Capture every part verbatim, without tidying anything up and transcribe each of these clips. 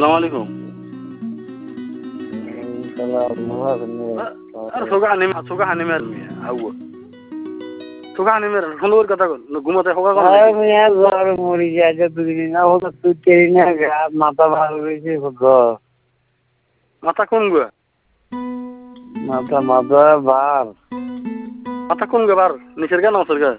আসসালামু আলাইকুম আর সোগা হানি সোগা হানি মের মিয়া আউয়া সোগা হানি মের হলুর কথা কল ঘুমাতে হোগা কল আরে মিয়া জ্বর মরি যায় যে দুই দিন না হলো তুই তেরি না মাথা ভালো হয়েছে গো মাথা কোন গো মাথা মাথা বার মাথা কোন গো বার নিচের গা নসের গা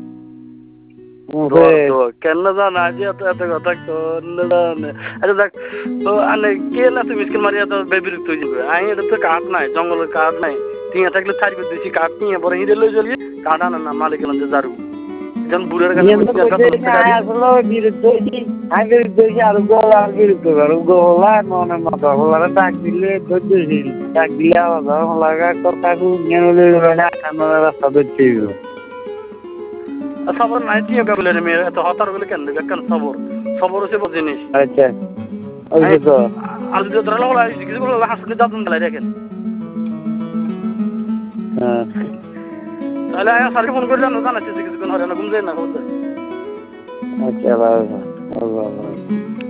কেন জানা যে এত এত কথা কোন আরে দেখ তো আনে কে না তুমি মিসকেল মারিয়া তো বেবিরক্ত হয়ে যাবে আই এটা তো কাঠ নাই জঙ্গলের কাঠ নাই টিয়া থাকলে ছাড়বে দিছি কাঠ নিয়ে পরে হিরে লই জ্বলিয়ে কাঠ আনা না মালিক এলাম যে জারু যেমন বুড়ের কাছে আসলে বিরুদ্ধ আমি বিরুদ্ধ আর গোলা বিরুদ্ধ আর গোলা মনে মতো গোলার ডাক দিলে ধৈর্যশীল ডাক দিলে আলাদা লাগা কথা নিয়ে রাস্তা ধরতে সবর নাই টিয়া গাবলে রে মেয়ে এত হতার বলে কেন কেন সবর সবর হচ্ছে বড় জিনিস আচ্ছা ওই তো আর যদি ধরলো হলো কিছু বলে হাসপাতালে দাদন গলাই দেখেন হ্যাঁ তাহলে আয়া সারি ফোন করলাম না জানাচ্ছি কিছুক্ষণ হরে না ঘুম যায় না বলতে আচ্ছা ভালো ভালো